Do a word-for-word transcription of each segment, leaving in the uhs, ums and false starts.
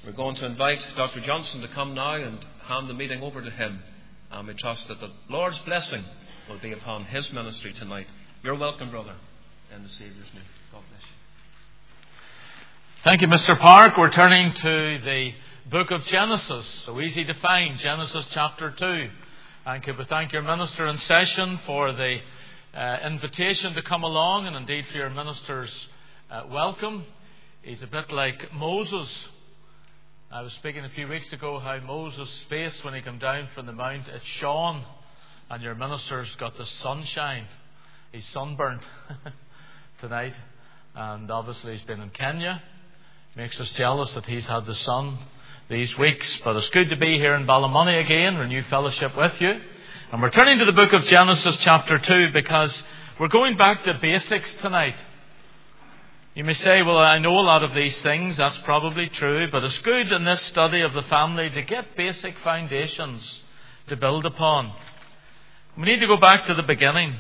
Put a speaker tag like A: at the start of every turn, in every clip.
A: We're going to invite Doctor Johnson to come now and hand the meeting over to him. And we trust that the Lord's blessing will be upon his ministry tonight. You're welcome, brother, in the Saviour's name. God bless you.
B: Thank you, Mister Park. We're turning to the book of Genesis. So easy to find, Genesis chapter two. And could we thank your minister in session for the uh, invitation to come along, and indeed for your minister's uh, welcome. He's a bit like Moses. I was speaking a few weeks ago how Moses' face when he came down from the mount, it shone, and your minister's got the sunshine. He's sunburnt tonight, and obviously he's been in Kenya. Makes us jealous that he's had the sun these weeks, but it's good to be here in Ballymoney again, renew fellowship with you. And we're turning to the book of Genesis chapter two because we're going back to basics tonight. You may say, well, I know a lot of these things. That's probably true, but it's good in this study of the family to get basic foundations to build upon. We need to go back to the beginning.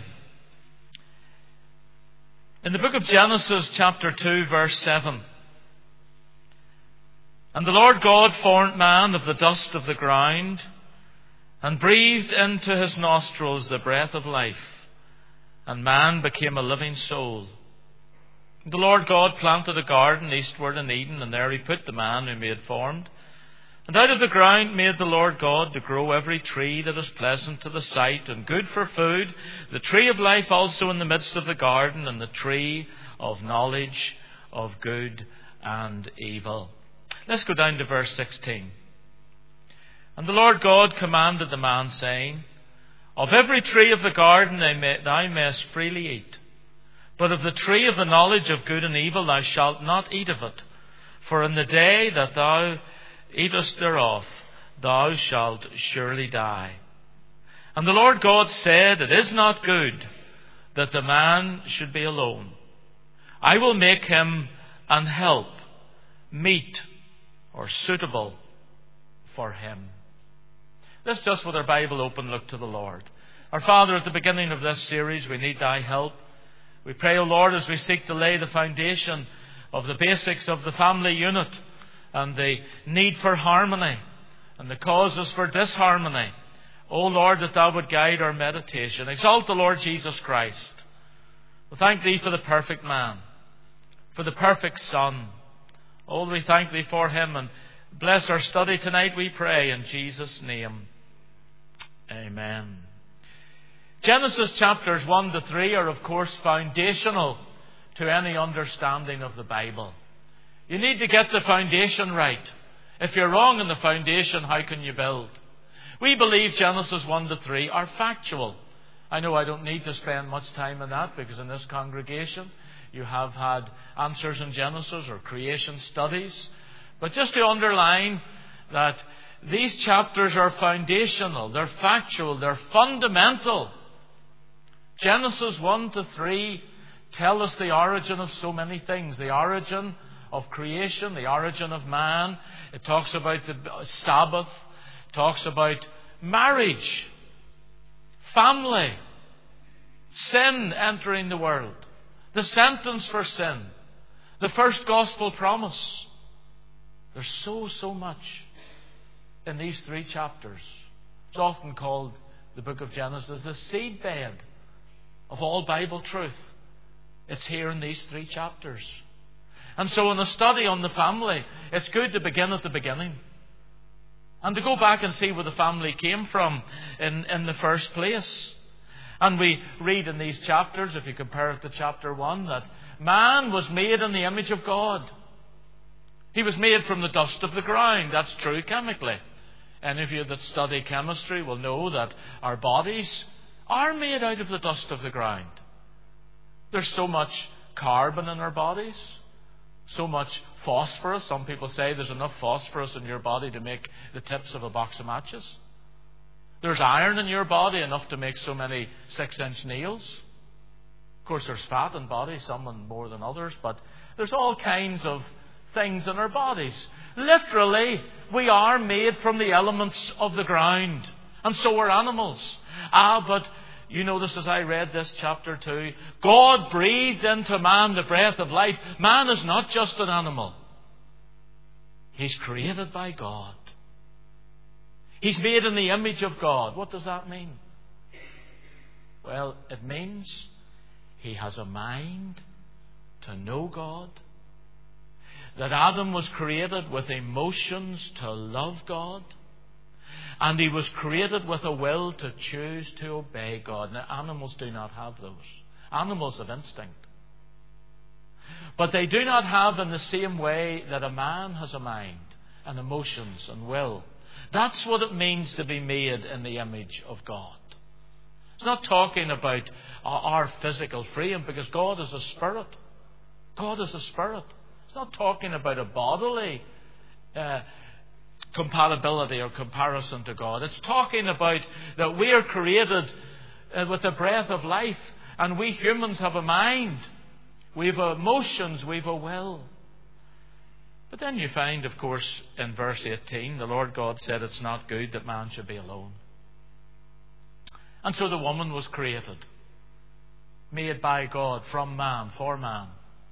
B: In the book of Genesis chapter two verse seven, "And the Lord God formed man of the dust of the ground, and breathed into his nostrils the breath of life, and man became a living soul. The Lord God planted a garden eastward in Eden, and there he put the man whom he had formed. And out of the ground made the Lord God to grow every tree that is pleasant to the sight and good for food, the tree of life also in the midst of the garden, and the tree of knowledge of good and evil." Let's go down to verse sixteen. "And the Lord God commanded the man, saying, Of every tree of the garden thou mayest freely eat, but of the tree of the knowledge of good and evil thou shalt not eat of it. For in the day that thou eatest thereof, thou shalt surely die. And the Lord God said, It is not good that the man should be alone. I will make him an help, meet or suitable for him." Let's just, with our Bible open, look to the Lord. Our Father, at the beginning of this series, we need thy help. We pray, O Lord, as we seek to lay the foundation of the basics of the family unit and the need for harmony and the causes for disharmony, O Lord, that thou would guide our meditation. Exalt the Lord Jesus Christ. We thank thee for the perfect man, for the perfect Son. Oh, we thank thee for him, and bless our study tonight, we pray, in Jesus' name. Amen. Genesis chapters one to three are, of course, foundational to any understanding of the Bible. You need to get the foundation right. If you're wrong in the foundation, how can you build? We believe Genesis one to three are factual. I know I don't need to spend much time on that, because in this congregation you have had answers in Genesis or creation studies. But just to underline that these chapters are foundational, they're factual, they're fundamental. Genesis one to three tell us the origin of so many things. The origin of creation, the origin of man. It talks about the Sabbath, talks about marriage, family, sin entering the world, the sentence for sin, the first gospel promise. There's so, so much in these three chapters. It's often called, the book of Genesis, the seedbed of all Bible truth. It's here in these three chapters. And so in a study on the family, it's good to begin at the beginning and to go back and see where the family came from in, in the first place. And we read in these chapters, if you compare it to chapter one, that man was made in the image of God. He was made from the dust of the ground. That's true chemically. Any of you that study chemistry will know that our bodies are made out of the dust of the ground. There's so much carbon in our bodies, so much phosphorus. Some people say there's enough phosphorus in your body to make the tips of a box of matches. There's iron in your body, enough to make so many six-inch nails. Of course, there's fat in bodies, some more than others, but there's all kinds of things in our bodies. Literally, we are made from the elements of the ground, and so are animals. Ah, but you notice as I read this chapter two, God breathed into man the breath of life. Man is not just an animal. He's created by God. He's made in the image of God. What does that mean? Well, it means he has a mind to know God. That Adam was created with emotions to love God. And he was created with a will to choose to obey God. Now, animals do not have those. Animals have instinct. But they do not have in the same way that a man has a mind and emotions and will. That's what it means to be made in the image of God. It's not talking about our physical frame, because God is a spirit. God is a spirit. It's not talking about a bodily uh, compatibility or comparison to God. It's talking about that we are created uh, with the breath of life, and we humans have a mind. We have emotions, we have a will. But then you find, of course, in verse eighteen, the Lord God said it's not good that man should be alone. And so the woman was created, made by God, from man, for man.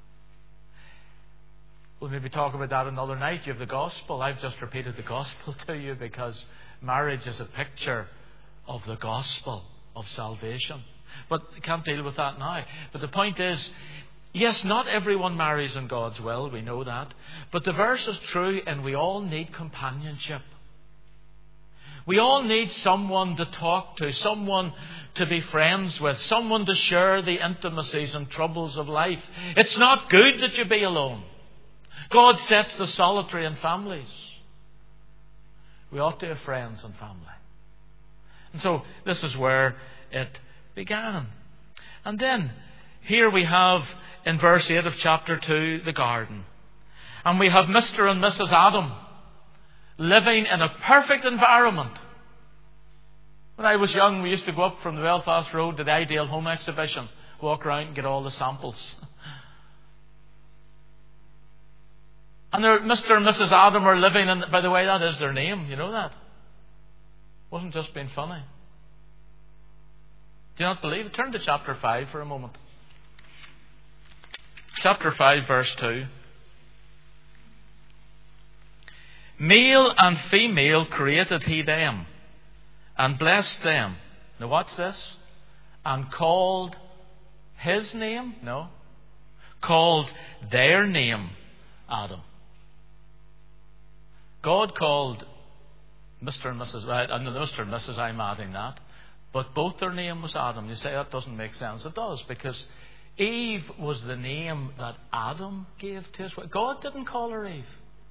B: We'll maybe talk about that another night. You have the gospel. I've just repeated the gospel to you because marriage is a picture of the gospel of salvation. But I can't deal with that now. But the point is, yes, not everyone marries in God's will. We know that. But the verse is true, and we all need companionship. We all need someone to talk to, someone to be friends with, someone to share the intimacies and troubles of life. It's not good that you be alone. God sets the solitary in families. We ought to have friends and family. And so this is where it began. And then here we have in verse eight of chapter two the garden. And we have Mister and Missus Adam living in a perfect environment. When I was young, we used to go up from the Belfast Road to the Ideal Home Exhibition, walk around and get all the samples. And Mister and Missus Adam are living in, by the way, that is their name, you know that? Wasn't just being funny. Do you not believe it? Turn to chapter five for a moment. Chapter five, verse two. Male and female created he them, and blessed them. Now what's this? And called his name? No. Called their name Adam. God called Mister and Missus And Mister and Missus I'm adding that. But both their name was Adam. You say that doesn't make sense. It does, because Eve was the name that Adam gave to his wife. God didn't call her Eve.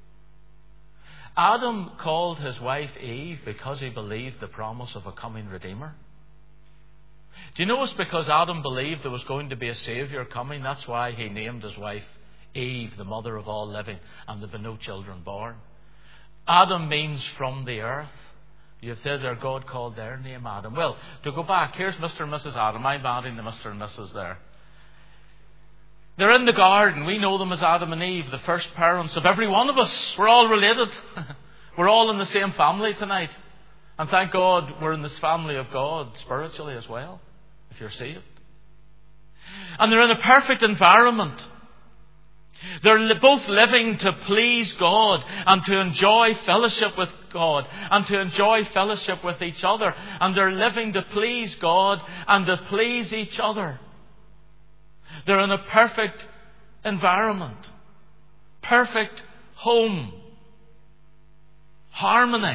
B: Adam called his wife Eve because he believed the promise of a coming Redeemer. Do you know it's because Adam believed there was going to be a Saviour coming? That's why he named his wife Eve, the mother of all living, and there have been no children born. Adam means from the earth. You've said there God called their name Adam. Well, to go back, here's Mister and Missus Adam. I'm adding the Mister and Missus there. They're in the garden. We know them as Adam and Eve, the first parents of every one of us. We're all related. We're all in the same family tonight. And thank God we're in this family of God spiritually as well, if you're saved. And they're in a perfect environment. They're both living to please God and to enjoy fellowship with God and to enjoy fellowship with each other. And they're living to please God and to please each other. They're in a perfect environment, perfect home, harmony.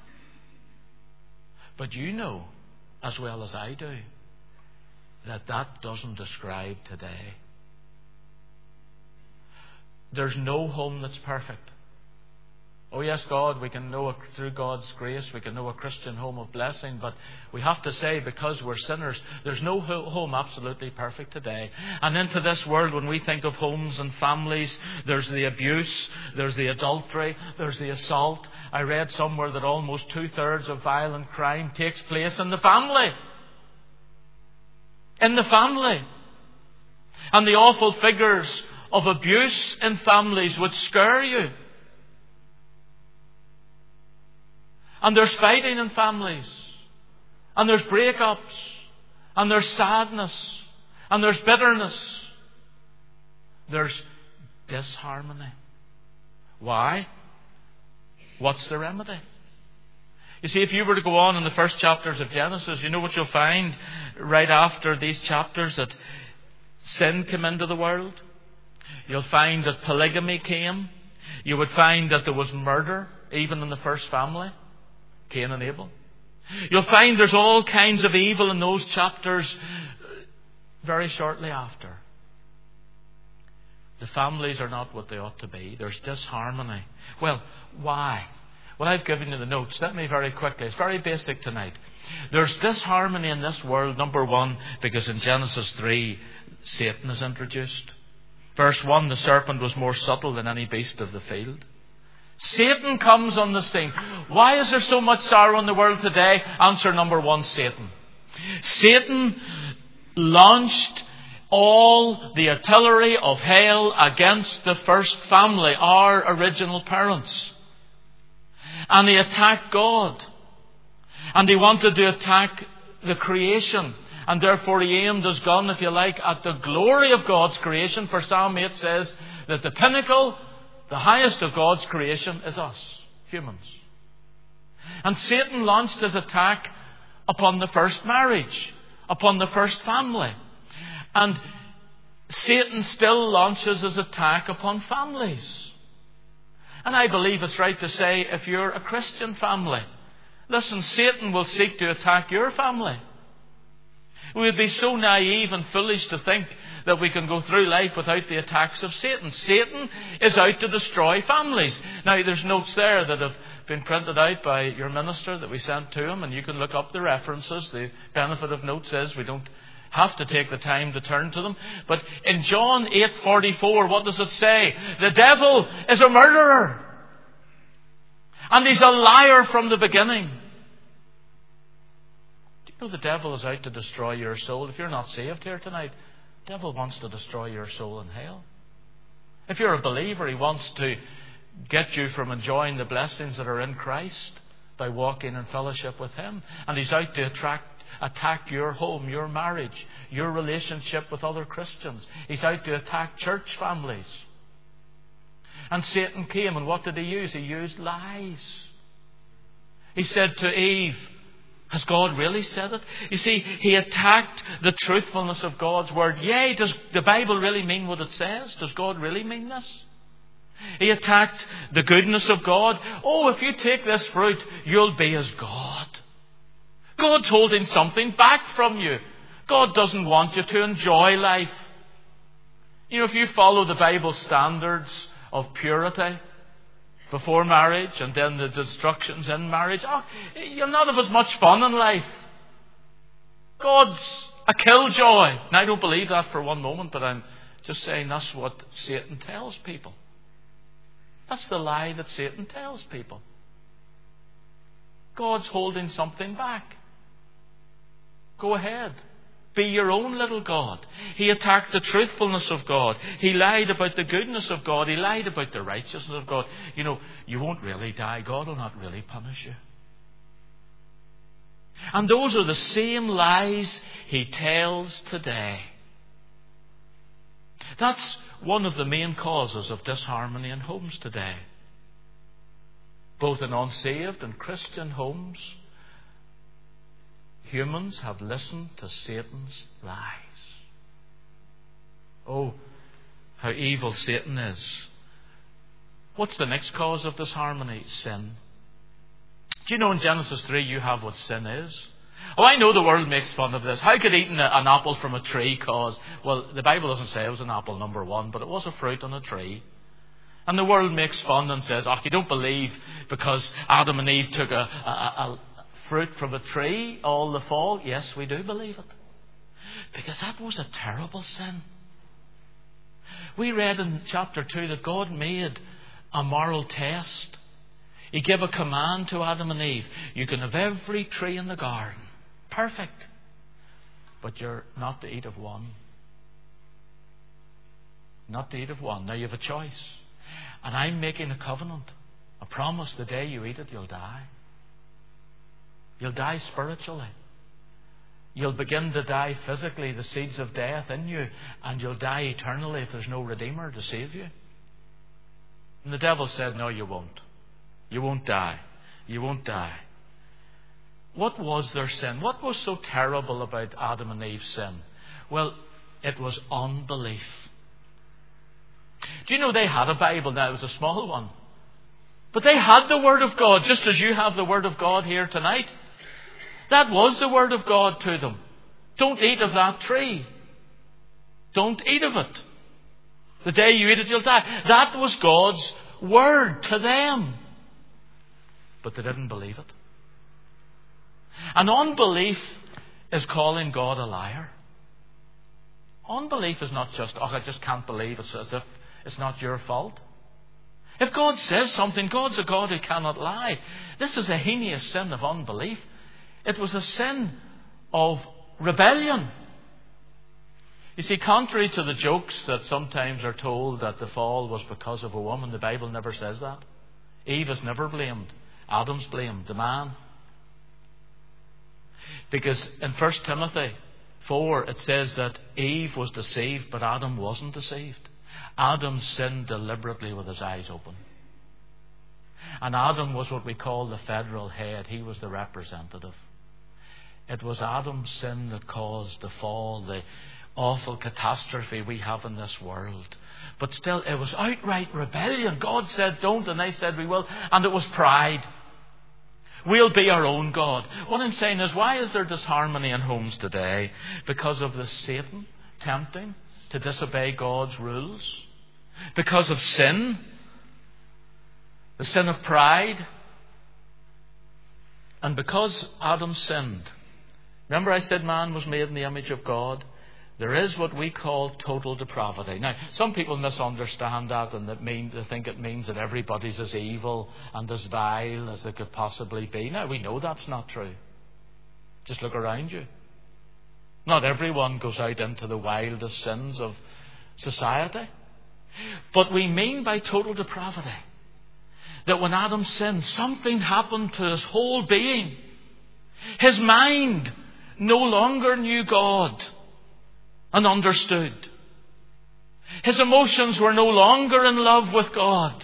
B: But you know, as well as I do, that that doesn't describe today. There's no home that's perfect. Oh yes, God, we can know a, through God's grace, we can know a Christian home of blessing, but we have to say, because we're sinners, there's no ho- home absolutely perfect today. And into this world, when we think of homes and families, there's the abuse, there's the adultery, there's the assault. I read somewhere that almost two-thirds of violent crime takes place in the family. In the family. And the awful figures of abuse in families would scare you. And there's fighting in families. And there's breakups. And there's sadness. And there's bitterness. There's disharmony. Why? What's the remedy? You see, if you were to go on in the first chapters of Genesis, you know what you'll find right after these chapters? That sin came into the world. You'll find that polygamy came. You would find that there was murder, even in the first family, Cain and Abel. You'll find there's all kinds of evil in those chapters very shortly after. The families are not what they ought to be. There's disharmony. Well, why? Well, I've given you the notes. Let me very quickly. It's very basic tonight. There's disharmony in this world, number one, because in Genesis three, Satan is introduced. Verse one, the serpent was more subtle than any beast of the field. Satan comes on the scene. Why is there so much sorrow in the world today? Answer number one, Satan. Satan launched all the artillery of hell against the first family, our original parents. And he attacked God. And he wanted to attack the creation. And therefore he aimed his gun, if you like, at the glory of God's creation. For Psalm eight says that the pinnacle, the highest of God's creation, is us, humans. And Satan launched his attack upon the first marriage, upon the first family. And Satan still launches his attack upon families. And I believe it's right to say, if you're a Christian family, listen, Satan will seek to attack your family. We would be so naive and foolish to think that we can go through life without the attacks of Satan. Satan is out to destroy families. Now, there's notes there that have been printed out by your minister that we sent to him, and you can look up the references. The benefit of notes is we don't have to take the time to turn to them. But in John eight forty-four, what does it say? The devil is a murderer. And he's a liar from the beginning. Do you know the devil is out to destroy your soul? If you're not saved here tonight, the devil wants to destroy your soul in hell. If you're a believer, he wants to get you from enjoying the blessings that are in Christ by walking in fellowship with him. And he's out to attract attack your home, your marriage, your relationship with other Christians. He's out to attack church families. And Satan came, and what did he use? He used lies. He said to Eve, has God really said it? You see, he attacked the truthfulness of God's word. Yea, does the Bible really mean what it says? Does God really mean this? He attacked the goodness of God. Oh, if you take this fruit, you'll be as God. God's holding something back from you. God doesn't want you to enjoy life. You know, if you follow the Bible standards of purity before marriage and then the instructions in marriage, oh, you'll not have as much fun in life. God's a killjoy. Now, I don't believe that for one moment, but I'm just saying that's what Satan tells people. That's the lie that Satan tells people. God's holding something back. Go ahead. Be your own little God. He attacked the truthfulness of God. He lied about the goodness of God. He lied about the righteousness of God. You know, you won't really die. God will not really punish you. And those are the same lies he tells today. That's one of the main causes of disharmony in homes today. Both in unsaved and Christian homes, humans have listened to Satan's lies. Oh, how evil Satan is. What's the next cause of disharmony? Sin. Do you know in Genesis three you have what sin is? Oh, I know the world makes fun of this. How could eating a, an apple from a tree cause... Well, the Bible doesn't say it was an apple, number one, but it was a fruit on a tree. And the world makes fun and says, oh, you don't believe because Adam and Eve took a, a, a fruit from a tree all the fall. Yes, we do believe it. Because that was a terrible sin. We read in chapter two that God made a moral test. He gave a command to Adam and Eve. You can have every tree in the garden. Perfect. But you're not to eat of one. Not to eat of one. Now you have a choice. And I'm making a covenant, a promise. The day you eat it, you'll die. You'll die spiritually. You'll begin to die physically, the seeds of death in you, and you'll die eternally if there's no Redeemer to save you. And the devil said, no, you won't. You won't die. You won't die. What was their sin? What was so terrible about Adam and Eve's sin? Well, it was unbelief. Do you know they had a Bible? Now, it was a small one. But they had the Word of God, just as you have the Word of God here tonight. That was the Word of God to them. Don't eat of that tree. Don't eat of it. The day you eat it, you'll die. That was God's Word to them. But they didn't believe it. And unbelief is calling God a liar. Unbelief is not just, oh, I just can't believe. It's as if it's not your fault. If God says something, God's a God who cannot lie. This is a heinous sin of unbelief. It was a sin of rebellion. You see, contrary to the jokes that sometimes are told that the fall was because of a woman, the Bible never says that. Eve is never blamed. Adam's blamed, the man. Because in First Timothy four, it says that Eve was deceived, but Adam wasn't deceived. Adam sinned deliberately with his eyes open. And Adam was what we call the federal head. He was the representative. It was Adam's sin that caused the fall, the awful catastrophe we have in this world. But still, it was outright rebellion. God said don't, and they said we will. And it was pride. We'll be our own God. What I'm saying is, why is there disharmony in homes today? Because of the Satan tempting to disobey God's rules. Because of sin. The sin of pride. And because Adam sinned. Remember I said man was made in the image of God? There is what we call total depravity. Now, some people misunderstand that and that mean, they think it means that everybody's as evil and as vile as they could possibly be. Now, we know that's not true. Just look around you. Not everyone goes out into the wildest sins of society. But we mean by total depravity that when Adam sinned, something happened to his whole being. His mind no longer knew God and understood. His emotions were no longer in love with God.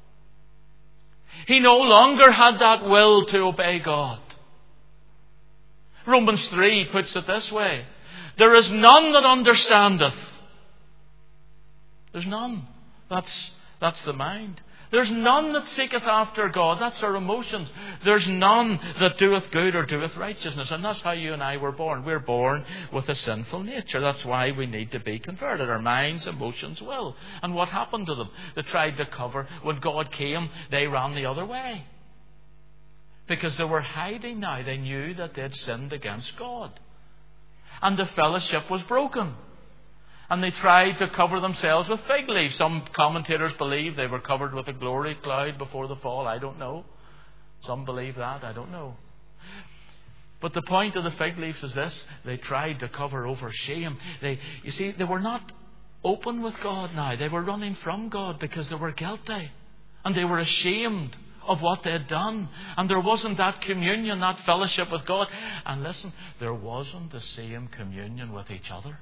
B: He no longer had that will to obey God. Romans three puts it this way. There is none that understandeth. There's none. That's, that's the mind. There's none that seeketh after God. That's our emotions. There's none that doeth good or doeth righteousness. And that's how you and I were born. We're born with a sinful nature. That's why we need to be converted. Our minds, emotions, will. And what happened to them? They tried to cover. When God came, they ran the other way. Because they were hiding now. They knew that they had sinned against God. And the fellowship was broken. And they tried to cover themselves with fig leaves. Some commentators believe they were covered with a glory cloud before the fall. I don't know. Some believe that. I don't know. But the point of the fig leaves is this. They tried to cover over shame. They, you see, they were not open with God now. They were running from God because they were guilty. And they were ashamed of what they had done. And there wasn't that communion, that fellowship with God. And listen, there wasn't the same communion with each other.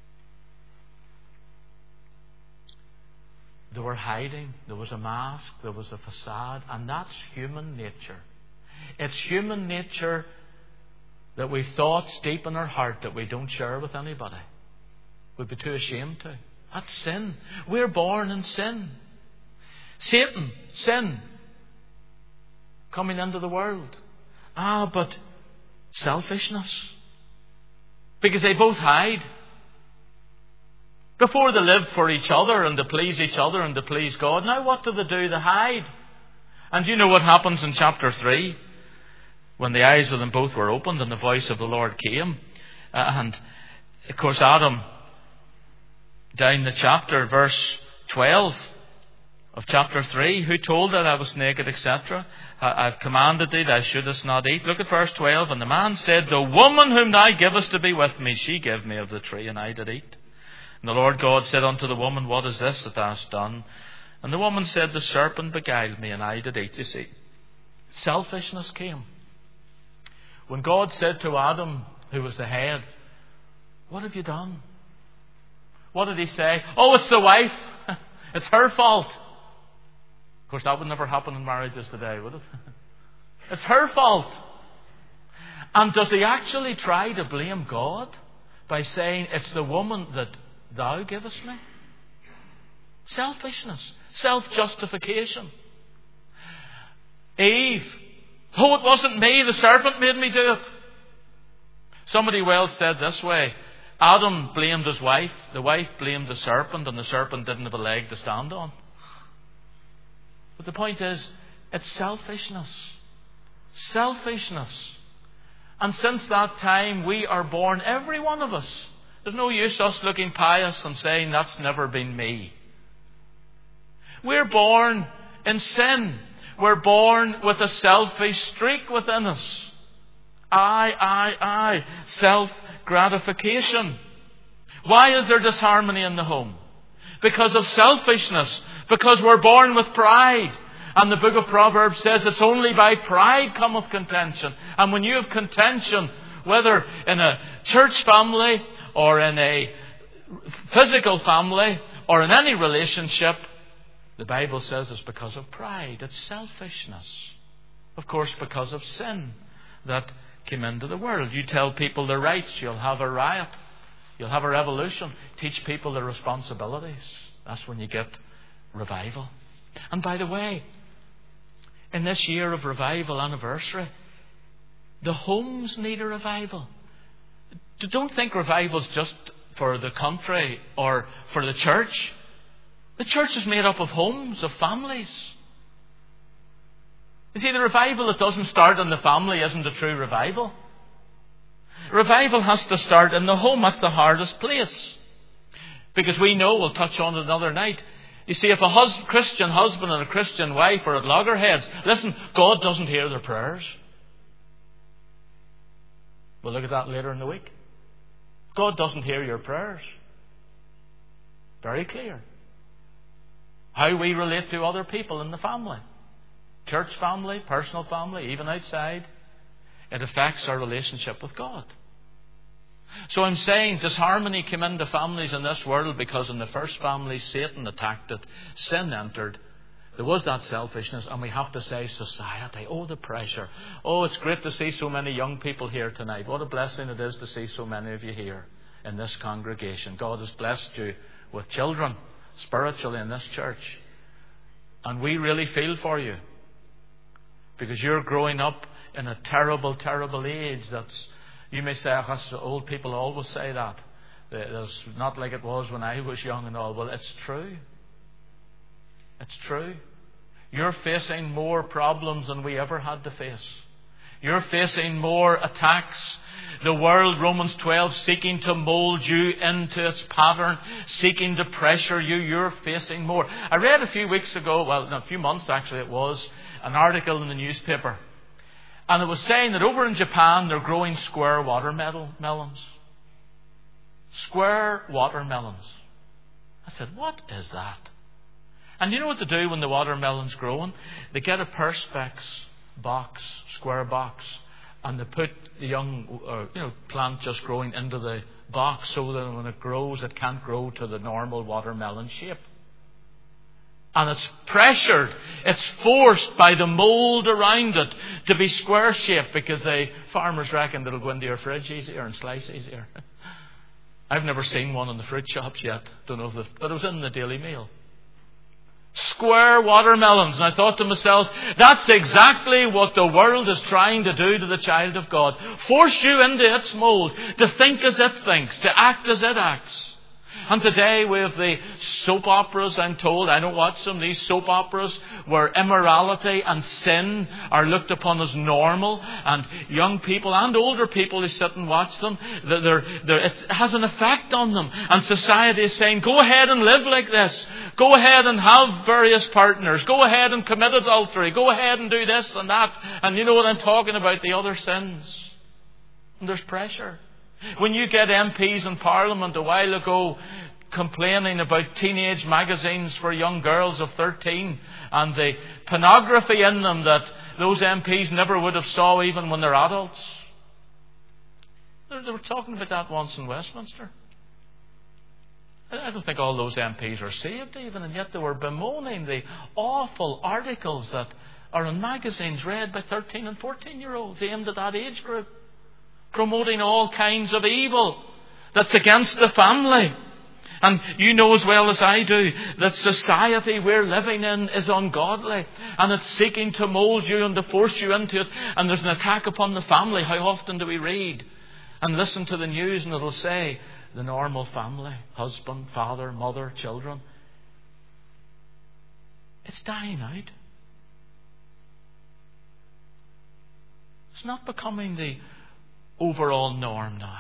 B: They were hiding. There was a mask. There was a facade. And that's human nature. It's human nature that we've thoughts deep in our heart that we don't share with anybody. We'd be too ashamed to. That's sin. We're born in sin. Satan, sin, coming into the world. Ah, but selfishness. Because they both hide. Before they lived for each other and to please each other and to please God. Now what do they do? They hide. And you know what happens in chapter three? When the eyes of them both were opened and the voice of the Lord came. And of course Adam, down the chapter, verse twelve of chapter three, who told that I was naked, et cetera. I've commanded thee, thou shouldest not eat. Look at verse twelve. And the man said, the woman whom thou givest to be with me, she gave me of the tree, and I did eat. And the Lord God said unto the woman, what is this that thou hast done? And the woman said, the serpent beguiled me, and I did eat. You see, selfishness came. When God said to Adam, who was the head, what have you done? What did he say? Oh, it's the wife. It's her fault. course, that would never happen in marriages today, would it? It's her fault. And does he actually try to blame God by saying, it's the woman that thou givest me? Selfishness. Self-justification. Eve. Oh, it wasn't me. The serpent made me do it. Somebody well said this way. Adam blamed his wife. The wife blamed the serpent. And the serpent didn't have a leg to stand on. But the point is, it's selfishness. Selfishness. And since that time, we are born, every one of us. There's no use us looking pious and saying, that's never been me. We're born in sin. We're born with a selfish streak within us. I, I, I. Self-gratification. Why is there disharmony in the home? Because of selfishness. Because we're born with pride. And the book of Proverbs says it's only by pride cometh contention. And when you have contention, whether in a church family or in a physical family or in any relationship, the Bible says it's because of pride. It's selfishness. Of course, because of sin that came into the world. You tell people their rights, you'll have a riot. You'll have a revolution. Teach people their responsibilities. That's when you get revival. And by the way, in this year of revival anniversary, the homes need a revival. Don't think revival's just for the country or for the church. The church is made up of homes, of families. You see, the revival that doesn't start in the family isn't a true revival. Revival has to start in the home. That's the hardest place. Because we know, we'll touch on it another night, you see, if a hus- Christian husband and a Christian wife are at loggerheads, listen, God doesn't hear their prayers. We'll look at that later in the week. God doesn't hear your prayers. Very clear. How we relate to other people in the family. Church family, personal family, even outside. It affects our relationship with God. So I'm saying disharmony came into families in this world because in the first family Satan attacked it. Sin entered. There was that selfishness, and we have to say society. Oh, the pressure. Oh, it's great to see so many young people here tonight. What a blessing it is to see so many of you here in this congregation. God has blessed you with children spiritually in this church. And we really feel for you. Because you're growing up in a terrible, terrible age that's, you may say, oh, old people always say that. It's not like it was when I was young and all. Well, it's true. It's true. You're facing more problems than we ever had to face. You're facing more attacks. The world, Romans twelve, seeking to mold you into its pattern, seeking to pressure you. You're facing more. I read a few weeks ago, well, no, a few months actually it was, an article in the newspaper. And it was saying that over in Japan they're growing square watermelons. Square watermelons. I said, what is that? And you know what to do when the watermelon's growing? They get a Perspex box, square box, and they put the young uh, you know, plant just growing into the box so that when it grows, it can't grow to the normal watermelon shape. And it's pressured, it's forced by the mould around it to be square shaped because the farmers reckon it'll go into your fridge easier and slice easier. I've never seen one in the fruit shops yet. Don't know if it, but it was in the Daily Mail. Square watermelons. And I thought to myself, that's exactly what the world is trying to do to the child of God. Force you into its mould, to think as it thinks, to act as it acts. And today we have the soap operas, I'm told, I don't watch them, these soap operas where immorality and sin are looked upon as normal, and young people and older people who sit and watch them, they're, they're, it has an effect on them. And society is saying, go ahead and live like this. Go ahead and have various partners. Go ahead and commit adultery. Go ahead and do this and that. And you know what I'm talking about, the other sins. And there's pressure. When you get M Ps in Parliament a while ago complaining about teenage magazines for young girls of thirteen and the pornography in them that those M Ps never would have saw even when they're adults. They were talking about that once in Westminster. I don't think all those M Ps are saved even, and yet they were bemoaning the awful articles that are in magazines read by thirteen and fourteen year olds aimed at that age group, promoting all kinds of evil that's against the family. And you know as well as I do that society we're living in is ungodly, and it's seeking to mould you and to force you into it, and there's an attack upon the family. How often do we read and listen to the news and it'll say the normal family, husband, father, mother, children. It's dying out. It's not becoming the overall norm now.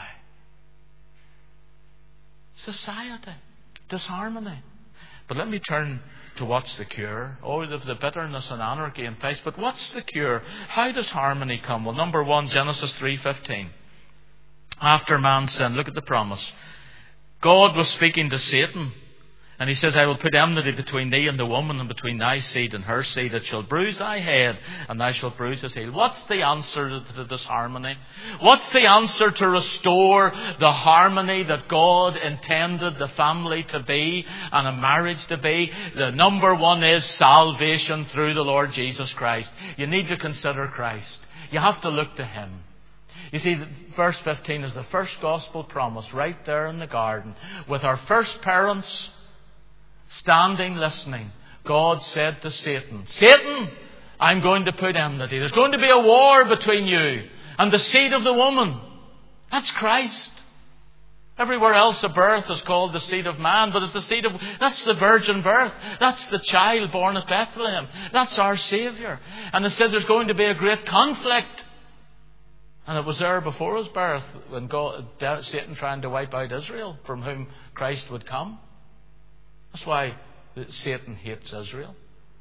B: Society, disharmony. But let me turn to what's the cure. Oh, there's the bitterness and anarchy in place. But what's the cure? How does harmony come? Well, number one, Genesis three fifteen. After man sinned, look at the promise. God was speaking to Satan. And he says, I will put enmity between thee and the woman, and between thy seed and her seed. It shall bruise thy head, and thou shalt bruise his heel. What's the answer to this harmony? What's the answer to restore the harmony that God intended the family to be and a marriage to be? The number one is salvation through the Lord Jesus Christ. You need to consider Christ. You have to look to Him. You see, verse fifteen is the first gospel promise right there in the garden. With our first parents standing listening, God said to Satan, Satan, I'm going to put enmity. There's going to be a war between you and the seed of the woman. That's Christ. Everywhere else a birth is called the seed of man, but it's the seed of, that's the virgin birth. That's the child born at Bethlehem. That's our Saviour. And it says there's going to be a great conflict. And it was there before his birth when God, Satan trying to wipe out Israel, from whom Christ would come. That's why Satan hates Israel.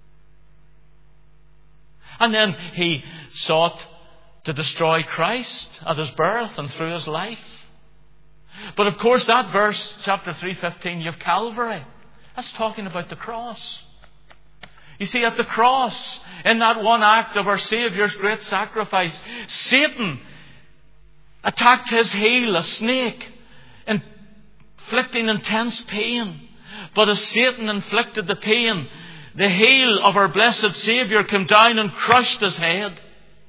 B: And then he sought to destroy Christ at his birth and through his life. But of course that verse, chapter three fifteen, you have Calvary. That's talking about the cross. You see, at the cross, in that one act of our Saviour's great sacrifice, Satan attacked his heel, a snake, inflicting intense pain. But as Satan inflicted the pain, the heel of our blessed Saviour came down and crushed his head.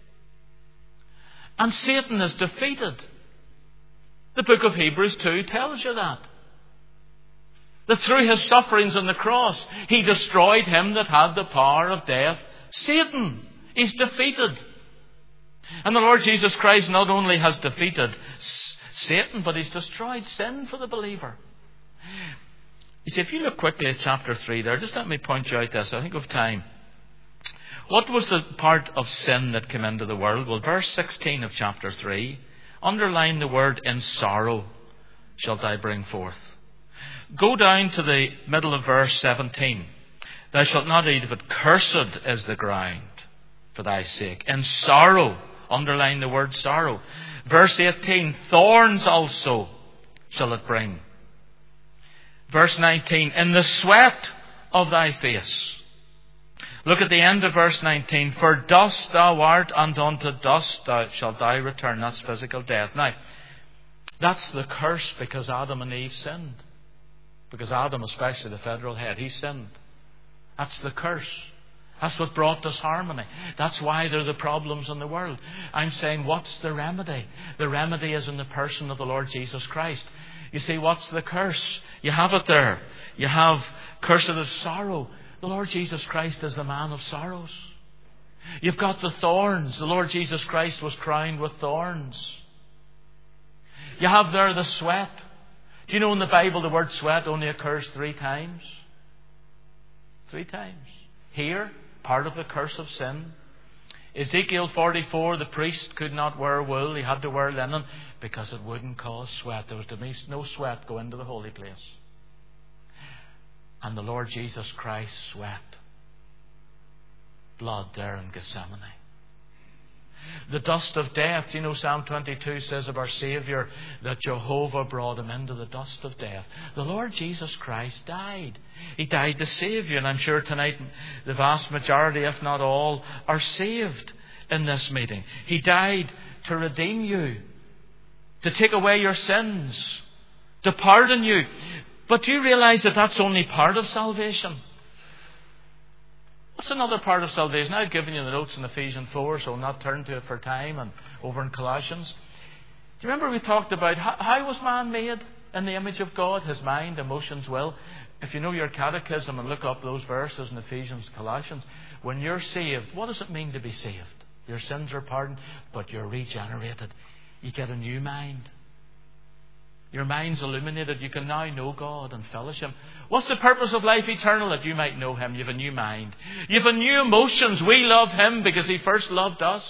B: And Satan is defeated. The book of Hebrews two tells you that. That through his sufferings on the cross, he destroyed him that had the power of death, Satan. He's defeated. And the Lord Jesus Christ not only has defeated Satan, but he's destroyed sin for the believer. You see, if you look quickly at chapter three there, just let me point you out this. I think of time. What was the part of sin that came into the world? Well, verse sixteen of chapter three, underline the word, in sorrow shalt thou bring forth. Go down to the middle of verse seventeen. Thou shalt not eat of it, cursed is the ground for thy sake. In sorrow, underline the word sorrow. Verse eighteen, thorns also shall it bring. Verse nineteen, in the sweat of thy face. Look at the end of verse nineteen. For dust thou art, and unto dust thou shalt thou return. That's physical death. Now, that's the curse because Adam and Eve sinned. Because Adam, especially the federal head, he sinned. That's the curse. That's what brought disharmony. That's why there are the problems in the world. I'm saying, what's the remedy? The remedy is in the person of the Lord Jesus Christ. You see, what's the curse? You have it there. You have cursed is sorrow. The Lord Jesus Christ is the man of sorrows. You've got the thorns. The Lord Jesus Christ was crowned with thorns. You have there the sweat. Do you know in the Bible the word sweat only occurs three times? Three times. Here, part of the curse of sin. Ezekiel forty-four, the priest could not wear wool. He had to wear linen because it wouldn't cause sweat. There was to be no sweat go into the holy place. And the Lord Jesus Christ sweat blood there in Gethsemane. The dust of death. You know, Psalm twenty-two says of our Saviour that Jehovah brought him into the dust of death. The Lord Jesus Christ died. He died to save you. And I'm sure tonight the vast majority, if not all, are saved in this meeting. He died to redeem you, to take away your sins, to pardon you. But do you realize that that's only part of salvation? What's another part of salvation? I've given you the notes in Ephesians four, so I'll not turn to it for time, and over in Colossians. Do you remember we talked about how, how was man made in the image of God? His mind, emotions, will. If you know your catechism and look up those verses in Ephesians, Colossians, when you're saved, what does it mean to be saved? Your sins are pardoned, but you're regenerated. You get a new mind. Your mind's illuminated. You can now know God and fellowship. What's the purpose of life eternal? That you might know Him. You have a new mind. You have a new emotions. We love Him because He first loved us.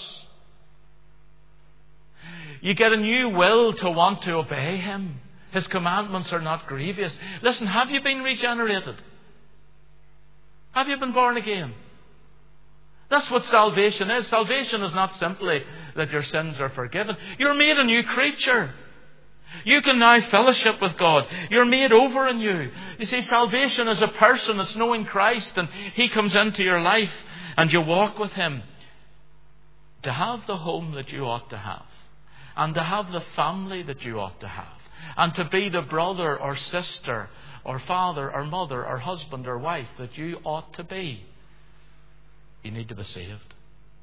B: You get a new will to want to obey Him. His commandments are not grievous. Listen, have you been regenerated? Have you been born again? That's what salvation is. Salvation is not simply that your sins are forgiven. You're made a new creature. You can now fellowship with God. You're made over anew. You see, salvation is a person that's knowing Christ, and He comes into your life and you walk with Him. To have the home that you ought to have, and to have the family that you ought to have, and to be the brother or sister or father or mother or husband or wife that you ought to be, you need to be saved.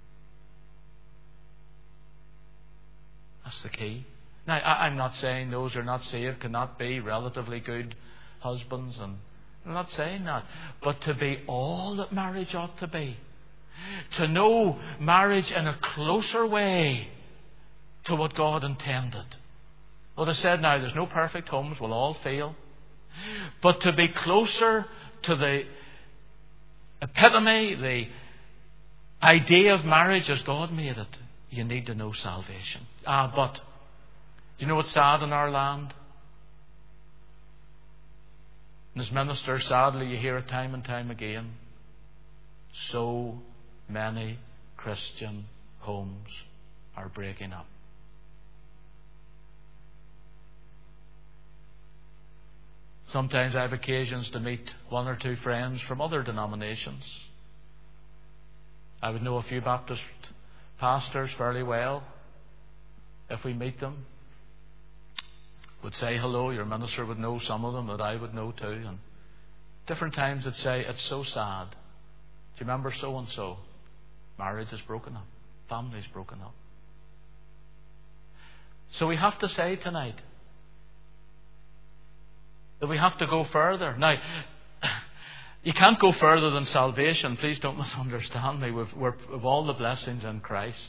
B: That's the key. Now, I'm not saying those who are not saved cannot be relatively good husbands, and I'm not saying that. But to be all that marriage ought to be, to know marriage in a closer way to what God intended. Well, I said now, there's no perfect homes, we'll all fail. But to be closer to the epitome, the idea of marriage as God made it, you need to know salvation. Ah, but do you know what's sad in our land? And as ministers, sadly, you hear it time and time again. So many Christian homes are breaking up. Sometimes I have occasions to meet one or two friends from other denominations. I would know a few Baptist pastors fairly well. If we meet them, would say hello. Your minister would know some of them that I would know too. And different times would say, it's so sad. Do you remember so and so? Marriage is broken up. Family is broken up. So we have to say tonight that we have to go further. Now, you can't go further than salvation. Please don't misunderstand me. We've, we're, we've all the blessings in Christ.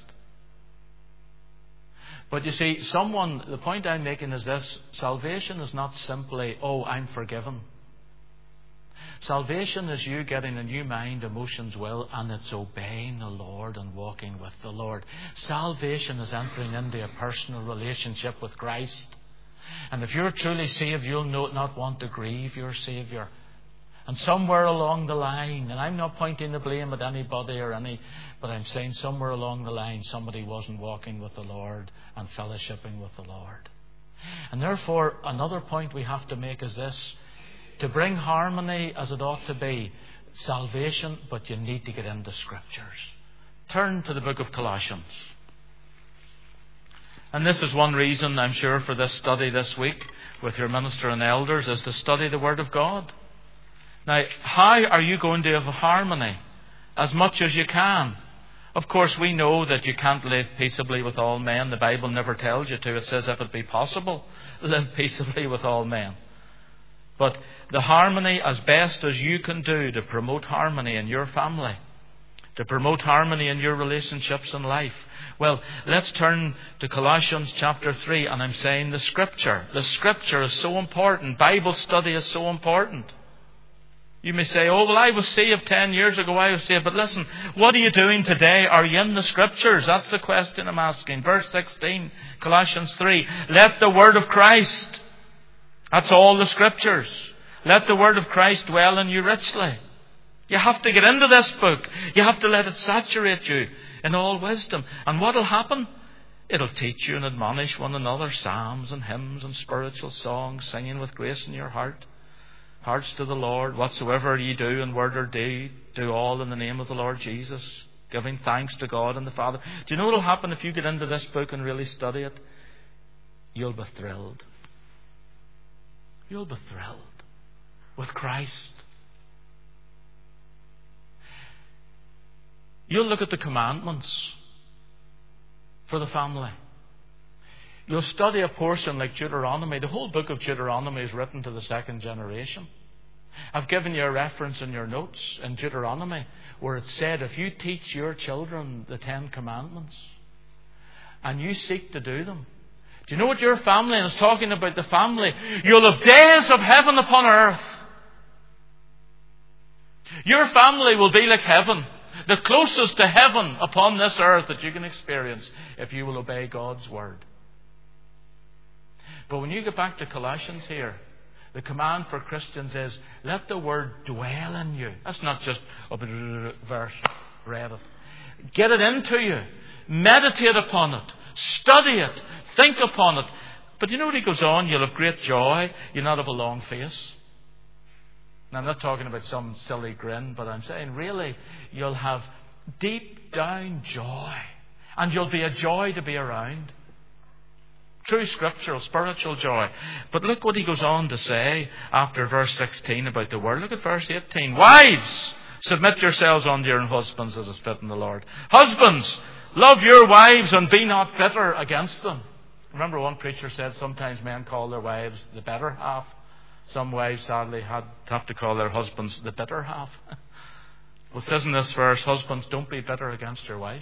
B: But you see, someone, the point I'm making is this: salvation is not simply, oh, I'm forgiven. Salvation is you getting a new mind, emotions, will, and it's obeying the Lord and walking with the Lord. Salvation is entering into a personal relationship with Christ. And if you're truly saved, you'll not want to grieve your Saviour. And somewhere along the line, and I'm not pointing the blame at anybody or any, but I'm saying somewhere along the line somebody wasn't walking with the Lord and fellowshipping with the Lord. And therefore, another point we have to make is this: to bring harmony as it ought to be, salvation, but you need to get into Scriptures. Turn to the book of Colossians. And this is one reason, I'm sure, for this study this week with your minister and elders, is to study the Word of God. Now, how are you going to have harmony? As much as you can. Of course, we know that you can't live peaceably with all men. The Bible never tells you to. It says, if it be possible, live peaceably with all men. But the harmony, as best as you can do to promote harmony in your family, to promote harmony in your relationships in life. Well, let's turn to Colossians chapter three, and I'm saying the Scripture. The Scripture is so important. Bible study is so important. You may say, oh, well, I was saved ten years ago, I was saved. But listen, what are you doing today? Are you in the Scriptures? That's the question I'm asking. Verse sixteen, Colossians three. Let the Word of Christ, that's all the Scriptures. Let the Word of Christ dwell in you richly. You have to get into this book. You have to let it saturate you in all wisdom. And what will happen? It'll teach you and admonish one another. Psalms and hymns and spiritual songs, singing with grace in your heart. Hearts to the Lord. Whatsoever ye do in word or deed, do all in the name of the Lord Jesus, giving thanks to God and the Father. Do you know what will happen if you get into this book and really study it? You'll be thrilled. You'll be thrilled. with Christ. You'll look at the commandments for the family. You'll study a portion like Deuteronomy. The whole book of Deuteronomy is written to the second generation. I've given you a reference in your notes in Deuteronomy where it said, if you teach your children the Ten Commandments and you seek to do them, do you know what your family, and it's talking about the family, you'll have days of heaven upon earth. Your family will be like heaven, the closest to heaven upon this earth that you can experience if you will obey God's word. But when you get back to Colossians here, the command for Christians is, let the word dwell in you. That's not just a verse, read it. Get it into you. Meditate upon it. Study it. Think upon it. But you know what he goes on? You'll have great joy. You'll not have a long face. Now, I'm not talking about some silly grin, but I'm saying really, you'll have deep down joy. And you'll be a joy to be around. True scriptural, spiritual joy. But look what he goes on to say after verse sixteen about the word. Look at verse eighteen. Wives, submit yourselves unto your husbands as is fit in the Lord. Husbands, love your wives and be not bitter against them. Remember one preacher said sometimes men call their wives the better half. Some wives sadly had have to call their husbands the bitter half. Well, it says in this verse, husbands, don't be bitter against your wife.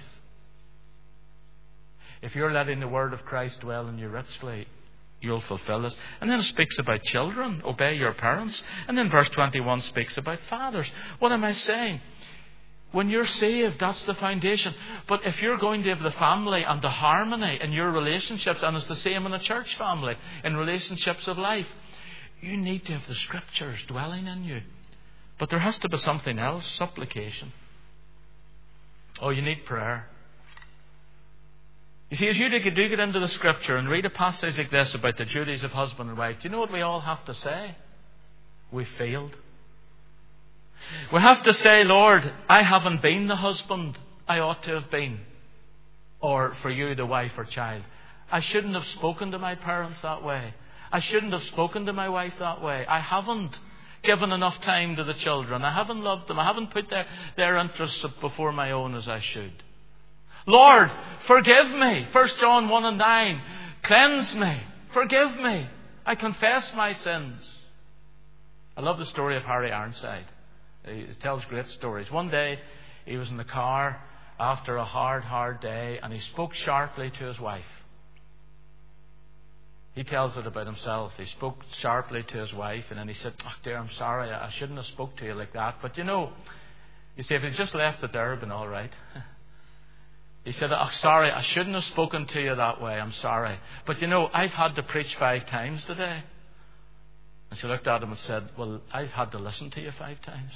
B: If you're letting the word of Christ dwell in you richly, you'll fulfill this. And then it speaks about children. Obey your parents. And then verse twenty-one speaks about fathers. What am I saying? When you're saved, that's the foundation. But if you're going to have the family and the harmony in your relationships, and it's the same in a church family, in relationships of life, you need to have the scriptures dwelling in you. But there has to be something else, supplication. Oh, you need prayer. You see, as you do get into the scripture and read a passage like this about the duties of husband and wife, do you know what we all have to say? We failed. We have to say, Lord, I haven't been the husband I ought to have been. Or for you, the wife or child. I shouldn't have spoken to my parents that way. I shouldn't have spoken to my wife that way. I haven't given enough time to the children. I haven't loved them. I haven't put their, their interests before my own as I should. Lord, forgive me. First John one and nine. Cleanse me. Forgive me. I confess my sins. I love the story of Harry Ironside. He tells great stories. One day, he was in the car after a hard, hard day, and he spoke sharply to his wife. He tells it about himself. He spoke sharply to his wife, and then he said, oh dear, I'm sorry, I shouldn't have spoke to you like that. But you know, you see, if he just left it there, it'd been all right. He said, oh, sorry, I shouldn't have spoken to you that way. I'm sorry. But you know, I've had to preach five times today. And she looked at him and said, well, I've had to listen to you five times.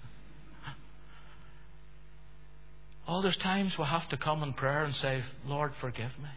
B: Oh, there's times we'll have to come in prayer and say, Lord, forgive me.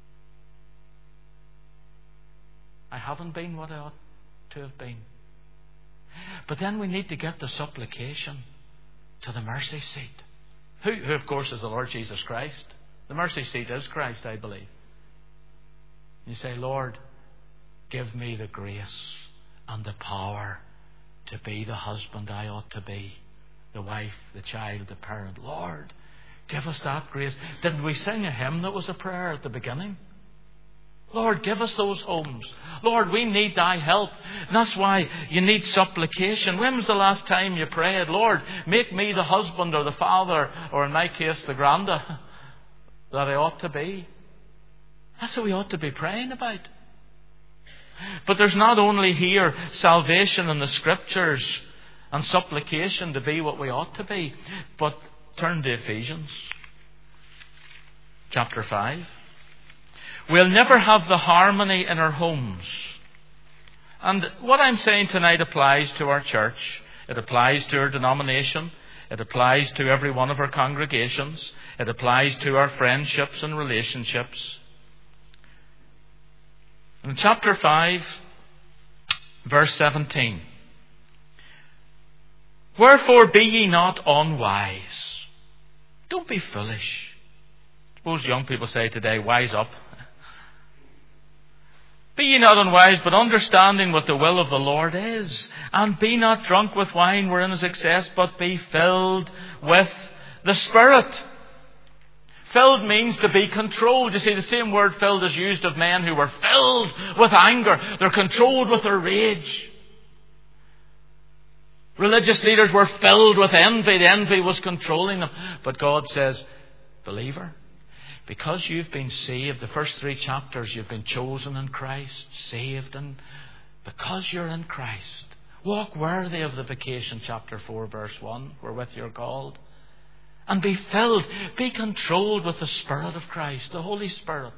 B: I haven't been what I ought to have been. But then we need to get the supplication to the mercy seat. Who, who, of course, is the Lord Jesus Christ. The mercy seat is Christ, I believe. You say, Lord, give me the grace and the power to be the husband I ought to be, the wife, the child, the parent. Lord, give us that grace. Didn't we sing a hymn that was a prayer at the beginning? Lord, give us those homes. Lord, we need thy help. And that's why you need supplication. When was the last time you prayed, Lord, make me the husband or the father, or in my case, the granda, that I ought to be? That's what we ought to be praying about. But there's not only here salvation in the scriptures and supplication to be what we ought to be, but turn to Ephesians chapter five. We'll never have the harmony in our homes. And what I'm saying tonight applies to our church. It applies to our denomination. It applies to every one of our congregations. It applies to our friendships and relationships. In chapter five, verse seventeen. Wherefore be ye not unwise. Don't be foolish. Suppose young people say today, wise up. Be ye not unwise, but understanding what the will of the Lord is. And be not drunk with wine wherein is excess, but be filled with the Spirit. Filled means to be controlled. You see, the same word filled is used of men who were filled with anger. They're controlled with their rage. Religious leaders were filled with envy. The envy was controlling them. But God says, believer, because you've been saved, the first three chapters, you've been chosen in Christ, saved, and because you're in Christ, walk worthy of the vocation, chapter four, verse one, wherewith you're called. And be filled, be controlled with the Spirit of Christ, the Holy Spirit.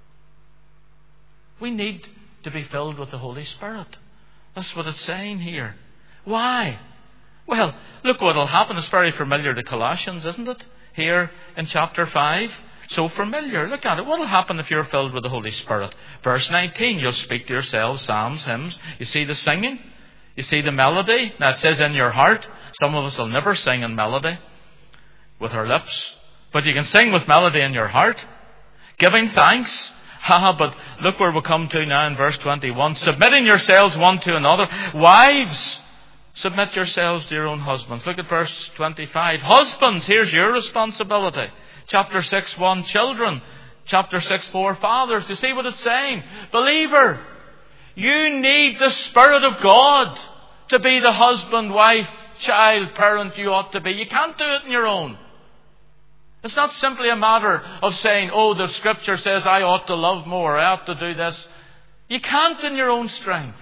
B: We need to be filled with the Holy Spirit. That's what it's saying here. Why? Well, look what will happen. It's very familiar to Colossians, isn't it? Here in chapter five. So familiar. Look at it. What will happen if you're filled with the Holy Spirit? Verse nineteen, you'll speak to yourselves psalms, hymns. You see the singing? You see the melody? Now it says in your heart. Some of us will never sing in melody with our lips. But you can sing with melody in your heart. Giving thanks. Haha, but look where we come to now in verse twenty-one. Submitting yourselves one to another. Wives, submit yourselves to your own husbands. Look at verse twenty-five. Husbands, here's your responsibility. Chapter six, one, children. Chapter six, four, fathers. Do you see what it's saying? Believer, you need the Spirit of God to be the husband, wife, child, parent you ought to be. You can't do it on your own. It's not simply a matter of saying, oh, the Scripture says I ought to love more, I ought to do this. You can't in your own strength.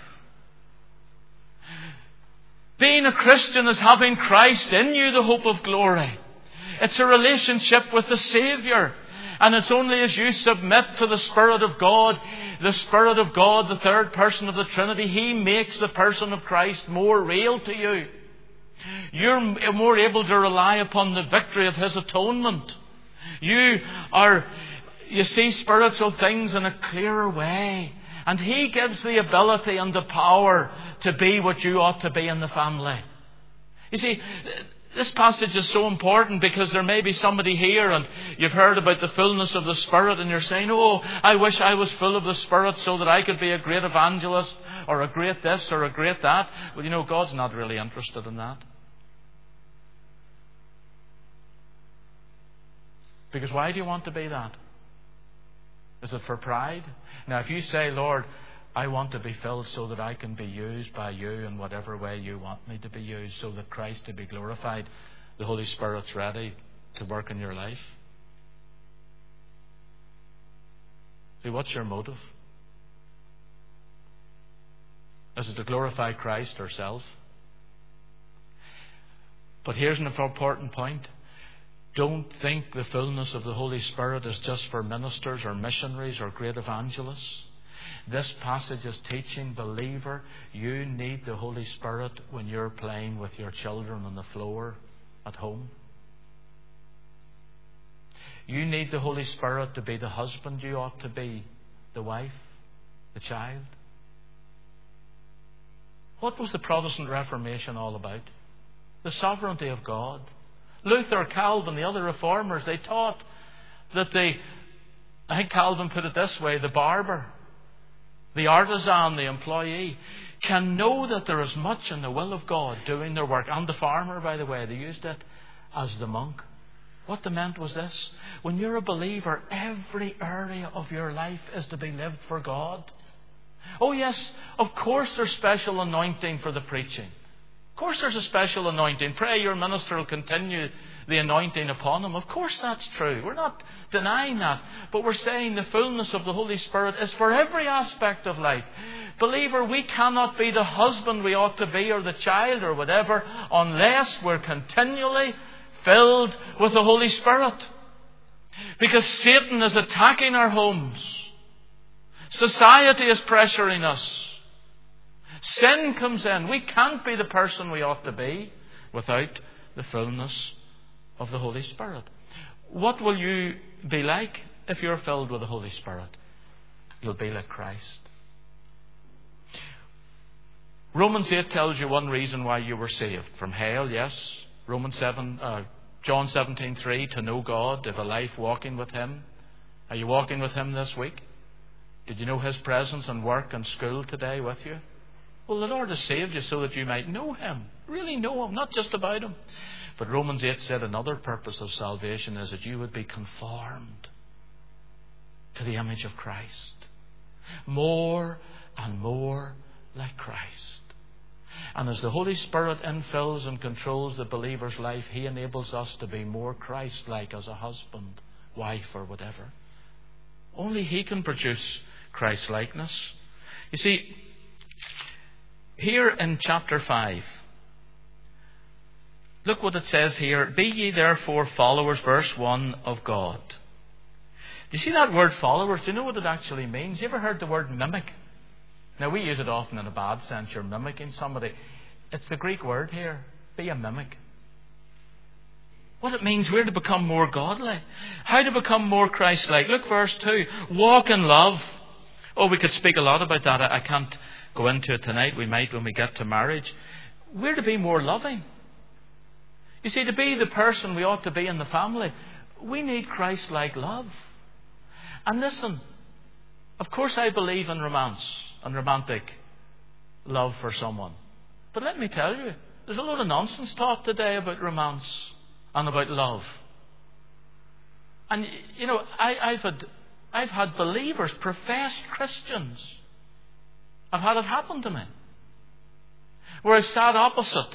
B: Being a Christian is having Christ in you, the hope of glory. It's a relationship with the Saviour. And it's only as you submit to the Spirit of God, the Spirit of God, the third person of the Trinity, He makes the person of Christ more real to you. You're more able to rely upon the victory of His atonement. You are, you see spiritual things in a clearer way. And He gives the ability and the power to be what you ought to be in the family. You see, this passage is so important because there may be somebody here and you've heard about the fullness of the Spirit and you're saying, oh, I wish I was full of the Spirit so that I could be a great evangelist or a great this or a great that. Well, you know, God's not really interested in that. Because why do you want to be that? Is it for pride? Now, if you say, Lord, I want to be filled so that I can be used by you in whatever way you want me to be used, so that Christ to be glorified, the Holy Spirit's ready to work in your life. See, what's your motive? Is it to glorify Christ or self? But here's an important point. Don't think the fullness of the Holy Spirit is just for ministers or missionaries or great evangelists. This passage is teaching, believer, you need the Holy Spirit when you're playing with your children on the floor at home. You need the Holy Spirit to be the husband you ought to be, the wife, the child. What was the Protestant Reformation all about? The sovereignty of God. Luther, Calvin, the other reformers, they taught that the, I think Calvin put it this way, the barber, the artisan, the employee, can know that there is much in the will of God doing their work. And the farmer, by the way, they used it as the monk. What they meant was this. When you're a believer, every area of your life is to be lived for God. Oh yes, of course there's special anointing for the preaching. Of course there's a special anointing. Pray your minister will continue the anointing upon him. Of course that's true. We're not denying that. But we're saying the fullness of the Holy Spirit is for every aspect of life. Believer, we cannot be the husband we ought to be or the child or whatever unless we're continually filled with the Holy Spirit. Because Satan is attacking our homes. Society is pressuring us. Sin comes in. We can't be the person we ought to be without the fullness of the Holy Spirit. What will you be like if you're filled with the Holy Spirit? You'll be like Christ. Romans eight tells you one reason why you were saved. From hell, yes. Romans seven, uh, John seventeen three, to know God, to have a life walking with Him. Are you walking with Him this week? Did you know His presence in work and school today with you? Well, the Lord has saved you so that you might know Him. Really know Him, not just about Him. But Romans eight said another purpose of salvation is that you would be conformed to the image of Christ. More and more like Christ. And as the Holy Spirit infills and controls the believer's life, He enables us to be more Christ-like as a husband, wife, or whatever. Only He can produce Christ-likeness. You see, here in chapter five, look what it says here. Be ye therefore followers, verse one, of God. Do you see that word followers? Do you know what it actually means? You ever heard the word mimic? Now, we use it often in a bad sense. You're mimicking somebody. It's the Greek word here. Be a mimic. What it means, we're to become more godly. How to become more Christ-like. Look, verse two. Walk in love. Oh, we could speak a lot about that. I can't go into it tonight. We might when we get to marriage. We're to be more loving. You see, to be the person we ought to be in the family, we need Christ-like love. And listen, of course I believe in romance and romantic love for someone. But let me tell you, there's a lot of nonsense taught today about romance and about love. And, you know, I, I've had I've had believers, professed Christians. I've had it happen to me. Where I've sat opposite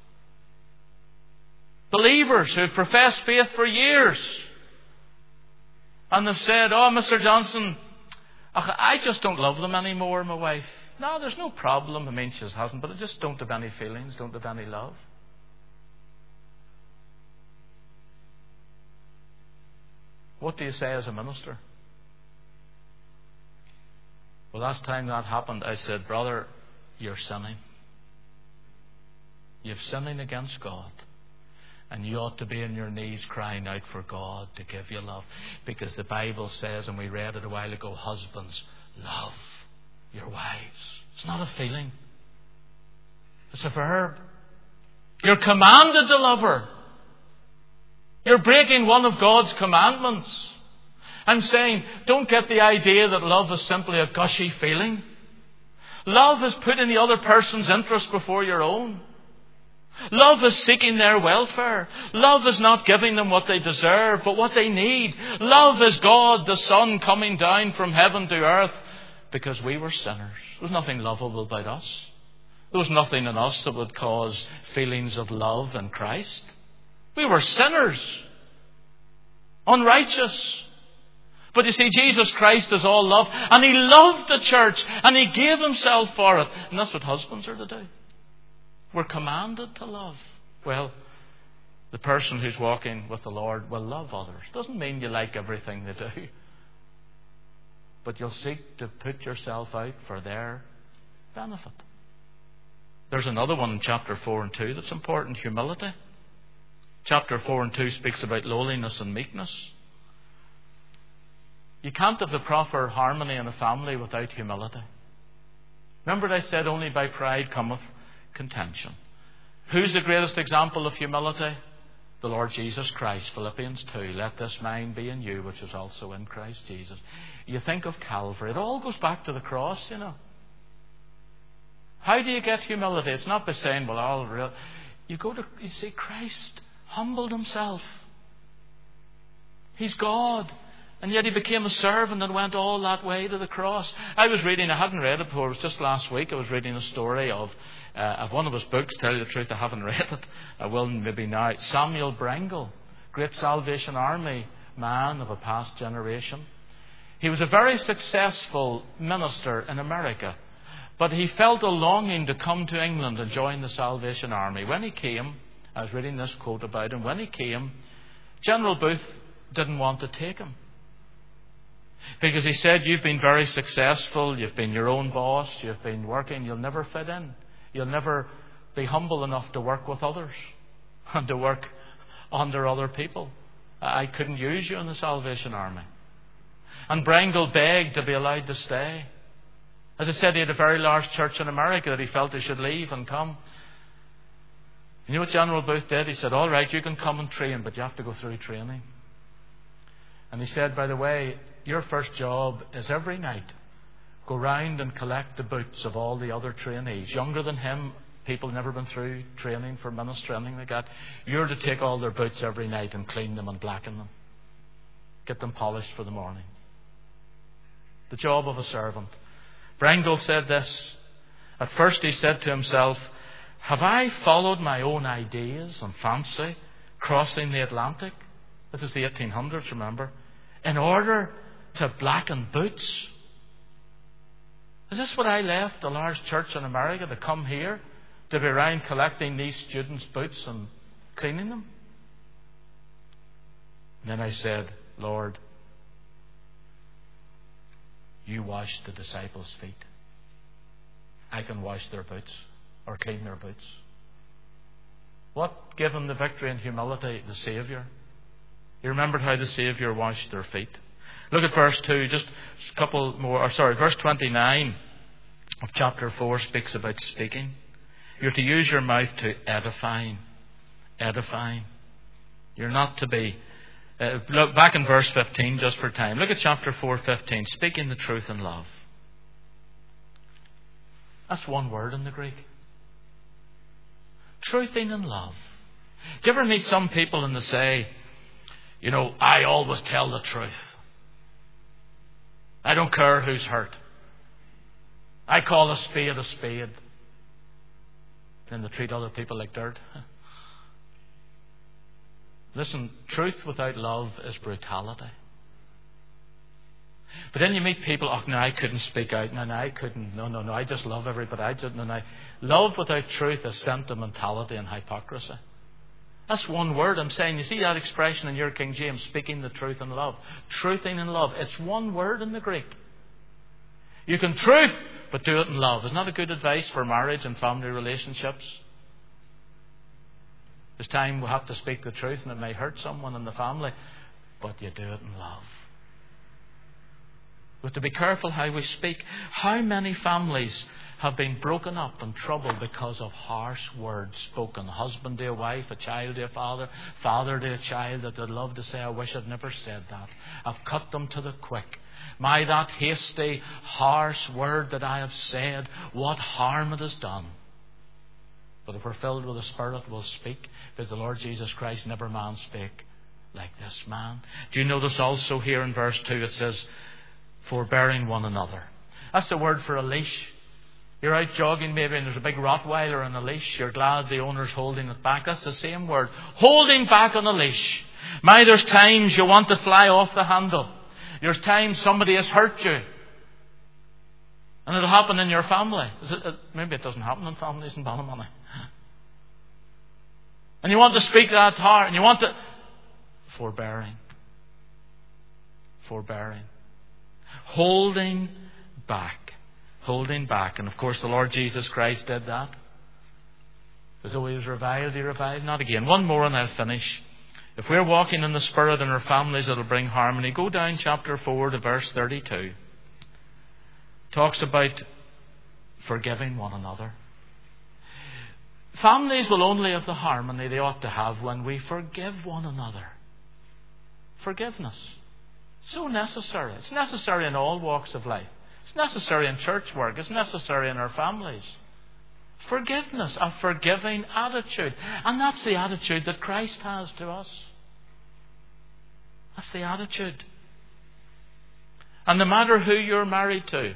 B: believers who have professed faith for years. And they've said, oh, Mister Johnson, I just don't love them anymore, my wife. No, there's no problem. I mean, she hasn't, but I just don't have any feelings, don't have any love. What do you say as a minister? Well, last time that happened, I said, brother, you're sinning. You're sinning against God. And you ought to be on your knees crying out for God to give you love. Because the Bible says, and we read it a while ago, husbands, love your wives. It's not a feeling. It's a verb. You're commanded to love her. You're breaking one of God's commandments. I'm saying, don't get the idea that love is simply a gushy feeling. Love is putting the other person's interest before your own. Love is seeking their welfare. Love is not giving them what they deserve, but what they need. Love is God, the Son, coming down from heaven to earth because we were sinners. There was nothing lovable about us. There was nothing in us that would cause feelings of love in Christ. We were sinners, unrighteous. But you see, Jesus Christ is all love, and He loved the church, and He gave Himself for it. And that's what husbands are to do. We're commanded to love. Well, the person who's walking with the Lord will love others. Doesn't mean you like everything they do. But you'll seek to put yourself out for their benefit. There's another one in chapter four and two that's important. Humility. Chapter four and two speaks about lowliness and meekness. You can't have the proper harmony in a family without humility. Remember I said only by pride cometh contention. Who's the greatest example of humility? The Lord Jesus Christ. Philippians two. Let this mind be in you, which is also in Christ Jesus. You think of Calvary. It all goes back to the cross, you know. How do you get humility? It's not by saying, well, I'll real. You go to, you see, Christ humbled Himself. He's God. And yet He became a servant and went all that way to the cross. I was reading, I hadn't read it before, it was just last week, I was reading a story of, uh, of one of his books. Tell you the truth, I haven't read it. I will maybe now. Samuel Brengle, great Salvation Army man of a past generation. He was a very successful minister in America. But he felt a longing to come to England and join the Salvation Army. When he came, I was reading this quote about him, when he came, General Booth didn't want to take him. Because he said, you've been very successful, you've been your own boss, you've been working, you'll never fit in. You'll never be humble enough to work with others and to work under other people. I couldn't use you in the Salvation Army. And Brengle begged to be allowed to stay. As I said, he had a very large church in America that he felt he should leave and come. You know what General Booth did? He said, all right, you can come and train, but you have to go through training. And he said, by the way, your first job is every night go round and collect the boots of all the other trainees, younger than him, people never been through training for ministry, anything like that. You're to take all their boots every night and clean them and blacken them. Get them polished for the morning. The job of a servant. Brengel said this. At first he said to himself, have I followed my own ideas and fancy, crossing the Atlantic? This is the eighteen hundreds, remember? In order to blacken boots? Is this what I left a large church in America to come here? To be around collecting these students' boots and cleaning them? And then I said, Lord, you wash the disciples' feet. I can wash their boots or clean their boots. What gave him the victory and humility? The Saviour. He remembered how the Saviour washed their feet. Look at verse two, just a couple more, or sorry, verse twenty-nine of chapter four speaks about speaking. You're to use your mouth to edifying. Edifying. You're not to be... Uh, look back in verse fifteen, just for time. Look at chapter four, fifteen. Speaking the truth in love. That's one word in the Greek. Truthing in love. Do you ever meet some people and they say, you know, I always tell the truth. I don't care who's hurt. I call a spade a spade. And they treat other people like dirt. Listen, truth without love is brutality. But then you meet people, oh no, I couldn't speak out. No, no, I couldn't. No, no, no, I just love everybody. I just, no, no. Love without truth is sentimentality and hypocrisy. That's one word I'm saying. You see that expression in your King James, speaking the truth in love. Truthing in love. It's one word in the Greek. You can truth, but do it in love. Isn't that a good advice for marriage and family relationships? There's time we have to speak the truth and it may hurt someone in the family, but you do it in love. We have to be careful how we speak. How many families have been broken up and troubled because of harsh words spoken? A husband to a wife, a child to a father, father to a child that they'd love to say, I wish I'd never said that. I've cut them to the quick. My, that hasty, harsh word that I have said, what harm it has done. But if we're filled with the Spirit, we'll speak, because the Lord Jesus Christ never man spake like this man. Do you notice also here in verse two it says, forbearing one another. That's the word for a leash. You're out jogging maybe and there's a big Rottweiler on a leash. You're glad the owner's holding it back. That's the same word. Holding back on a leash. My, there's times you want to fly off the handle. There's times somebody has hurt you. And it'll happen in your family. Is it, maybe it doesn't happen in families in Ballymoney. And you want to speak that hard. And you want to... Forbearing. Forbearing. Holding back. Holding back. And of course the Lord Jesus Christ did that. As though he was reviled, he reviled not again. One more and I'll finish. If we're walking in the Spirit in our families, it'll bring harmony. Go down chapter four to verse thirty-two. Talks about forgiving one another. Families will only have the harmony they ought to have when we forgive one another. Forgiveness. So necessary. It's necessary in all walks of life. It's necessary in church work. It's necessary in our families. Forgiveness, a forgiving attitude. And that's the attitude that Christ has to us. That's the attitude. And no matter who you're married to,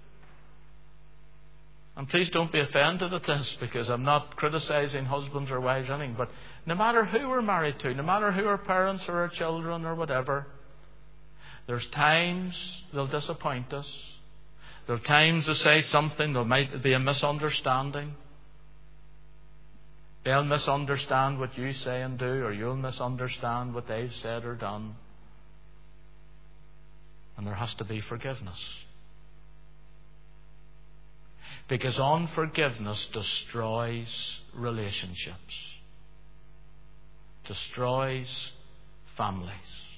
B: and please don't be offended at this because I'm not criticizing husbands or wives or anything, but no matter who we're married to, no matter who our parents or our children or whatever, there's times they'll disappoint us. There are times they say something, there might be a misunderstanding. They'll misunderstand what you say and do, or you'll misunderstand what they've said or done. And there has to be forgiveness. Because unforgiveness destroys relationships, destroys families.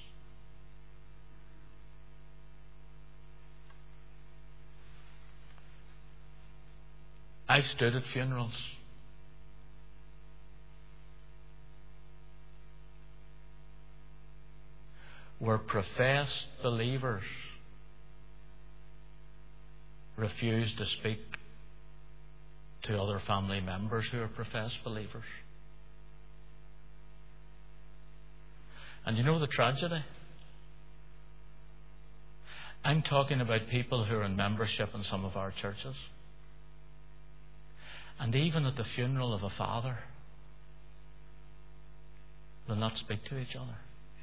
B: I've stood at funerals. Where professed believers refuse to speak to other family members who are professed believers. And you know the tragedy? I'm talking about people who are in membership in some of our churches. And even at the funeral of a father, they'll not speak to each other.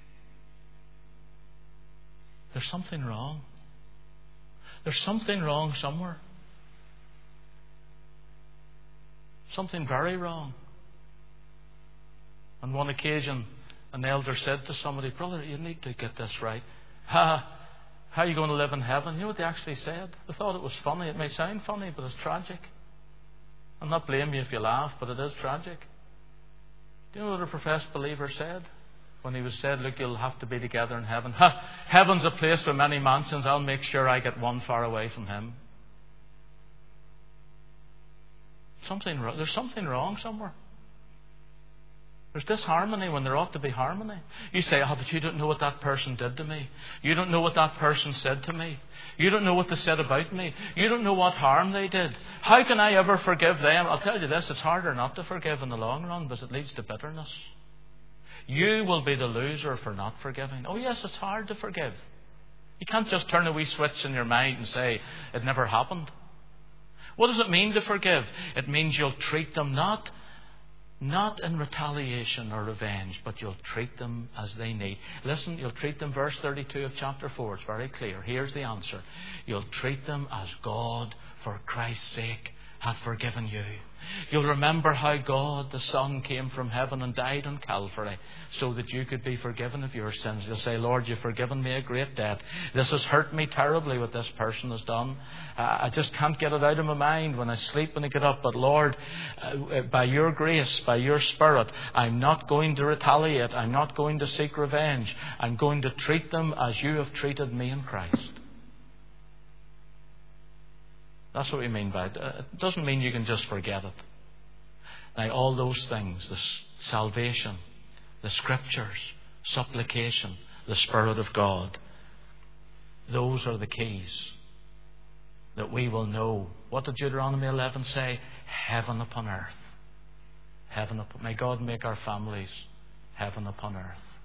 B: There's something wrong. There's something wrong somewhere. Something very wrong. On one occasion, an elder said to somebody, "Brother, you need to get this right. Ha, how are you going to live in heaven?" You know what they actually said? They thought it was funny. It may sound funny, but it's tragic. I'm not blaming you if you laugh, but it is tragic. Do you know what a professed believer said? When he was said, "Look, you'll have to be together in heaven." Ha, heaven's a place with many mansions. I'll make sure I get one far away from him. Something wrong. There's something wrong somewhere. There's disharmony when there ought to be harmony. You say, "Oh, but you don't know what that person did to me. You don't know what that person said to me. You don't know what they said about me. You don't know what harm they did. How can I ever forgive them?" I'll tell you this, it's harder not to forgive in the long run because it leads to bitterness. You will be the loser for not forgiving. Oh yes, it's hard to forgive. You can't just turn a wee switch in your mind and say, "It never happened." What does it mean to forgive? It means you'll treat them not Not in retaliation or revenge, but you'll treat them as they need. Listen, you'll treat them, verse thirty-two of chapter four, it's very clear. Here's the answer. You'll treat them as God, for Christ's sake, had forgiven you. You'll remember how God the Son came from heaven and died on Calvary so that you could be forgiven of your sins. You'll say, "Lord, you've forgiven me a great debt. This has hurt me terribly what this person has done. Uh, I just can't get it out of my mind when I sleep, when I get up. But Lord, uh, by your grace, by your Spirit, I'm not going to retaliate. I'm not going to seek revenge. I'm going to treat them as you have treated me in Christ." That's what we mean by it. It doesn't mean you can just forget it. Now, all those things, the salvation, the Scriptures, supplication, the Spirit of God, those are the keys that we will know. What did Deuteronomy eleven say? Heaven upon earth. Heaven upon, may God make our families heaven upon earth.